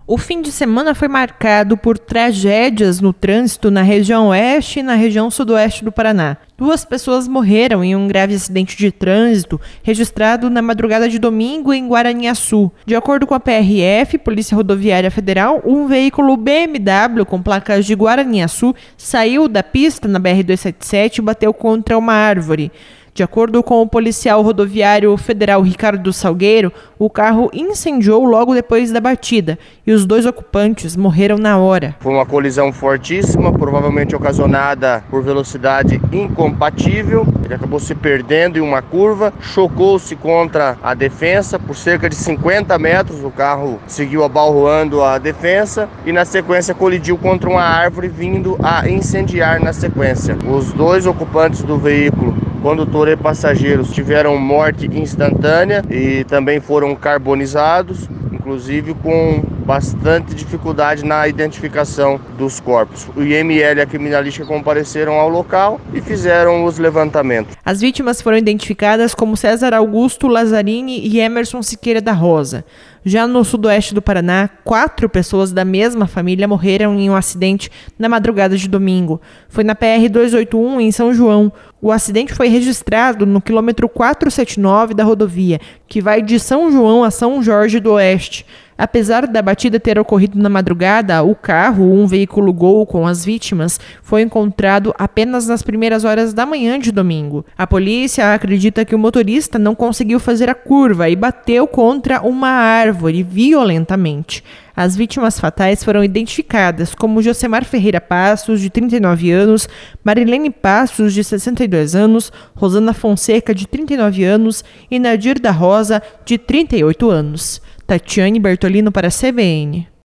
O fim de semana foi marcado por tragédias no trânsito na região oeste e na região sudoeste do Paraná. 2 pessoas morreram em um grave acidente de trânsito registrado na madrugada de domingo em Guaraniaçu. De acordo com a PRF, Polícia Rodoviária Federal, um veículo BMW com placas de Guaraniaçu saiu da pista na BR-277 e bateu contra uma árvore. De acordo com o policial rodoviário federal Ricardo Salgueiro, o carro incendiou logo depois da batida e os 2 ocupantes morreram na hora. Foi uma colisão fortíssima, provavelmente ocasionada por velocidade incompatível. Ele acabou se perdendo em uma curva, chocou-se contra a defensa por cerca de 50 metros. O carro seguiu abalroando a defensa e na sequência colidiu contra uma árvore, vindo a incendiar na sequência. Os 2 ocupantes do veículo, condutor e passageiros, tiveram morte instantânea e também foram carbonizados, inclusive com bastante dificuldade na identificação dos corpos. O IML e a criminalística compareceram ao local e fizeram os levantamentos. As vítimas foram identificadas como César Augusto Lazzarini e Emerson Siqueira da Rosa. Já no sudoeste do Paraná, 4 pessoas da mesma família morreram em um acidente na madrugada de domingo. Foi na PR-281, em São João. O acidente foi registrado no quilômetro 479 da rodovia, que vai de São João a São Jorge do Oeste. Apesar da batida ter ocorrido na madrugada, o carro, um veículo Gol com as vítimas, foi encontrado apenas nas primeiras horas da manhã de domingo. A polícia acredita que o motorista não conseguiu fazer a curva e bateu contra uma árvore violentamente. As vítimas fatais foram identificadas como Josemar Ferreira Passos, de 39 anos, Marilene Passos, de 62 anos, Rosana Fonseca, de 39 anos e Nadir da Rosa, de 38 anos. Tatiane Bertolino para a CBN.